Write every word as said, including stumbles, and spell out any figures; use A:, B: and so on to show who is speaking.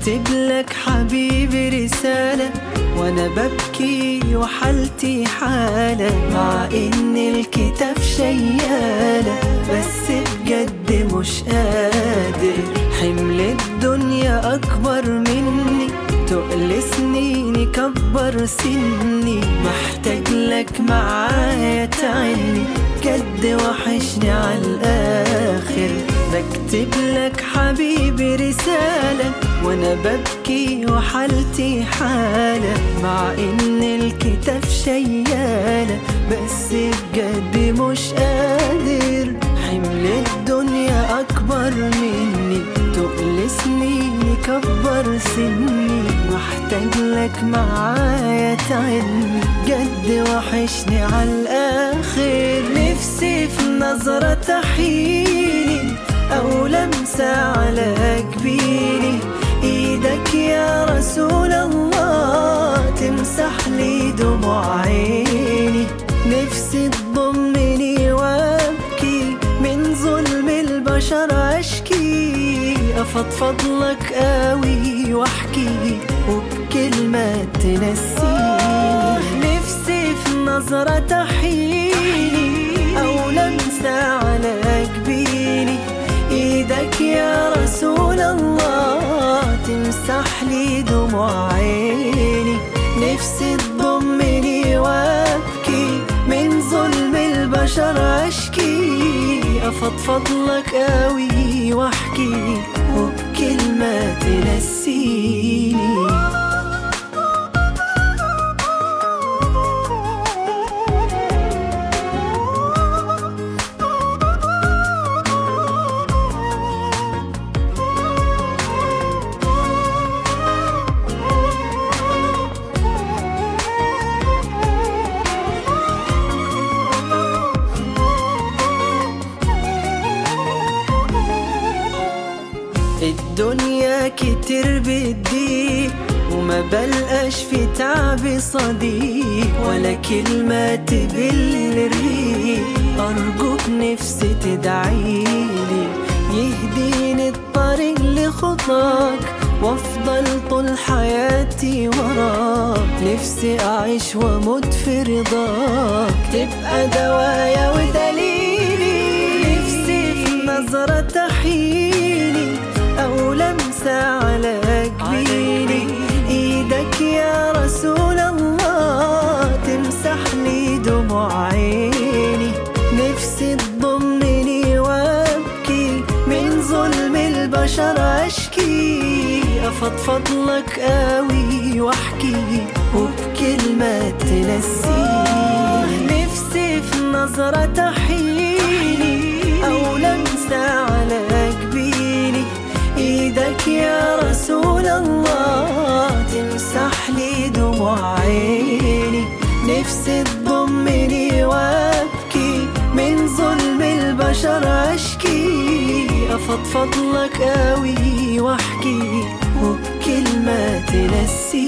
A: بكتب لك حبيبي رسالة وانا ببكي وحالتي حالة، مع ان الكتاب شيالة بس بجد مش قادر. حمل الدنيا اكبر مني، تقل سنيني كبر سني، محتاج لك معايا تعني، بجد وحشني عالاخر. بكتب لك حبيبي رسالة وانا ببكي وحالتي حالة، مع ان الكتاب شيالة بس بجد مش قادر. حمل الدنيا اكبر مني، تقل سنيني كبر سني، محتاج لك معايا تعني، بجد وحشني عالاخر. نفسي في نظرة تحيني أو لمسة على جبيني، إيدك يا رسول الله تمسح لي دموع عيني. نفسي تضمني وابكي من ظلم البشر أشكي، أفضفض لك قوي واحكي وبكلمة تنسيني. نفسي في نظرة تحيني أو لمسة على جبيني، إيدك يا رسول الله تمسح لي دموع عيني. نفسي تضمني وابكي من ظلم البشر أشكي، أفضفض لك قوي واحكي وبكلمة تنسيني. الدنيا كتير بتضيق وما بلقاش في تعب صديق، ولا كلمة تبل الريق. أرجوك نفسي تدعيلي يهديني الطريق لخطاك، وافضل طول حياتي وراك. نفسي أعيش واموت في رضاك، تبقى دوايا ودليلي. نفسي في نظرة تحيني أو لمسة على جبيني، إيدك يا رسول الله تمسح لي دموع عيني. نفسي تضمني وابكي من ظلم البشر أشكي، أفضفض لك قوي واحكي وبكلمة تنسيني. نفسي في نظرة تحيني أو لمسة على جبيني، إيدك يا رسول الله تمسح لي دموع عيني. نفسي تضمني وابكي من ظلم البشر أشكي، أفضفض لك قوي واحكي وبكلمة تنسيني.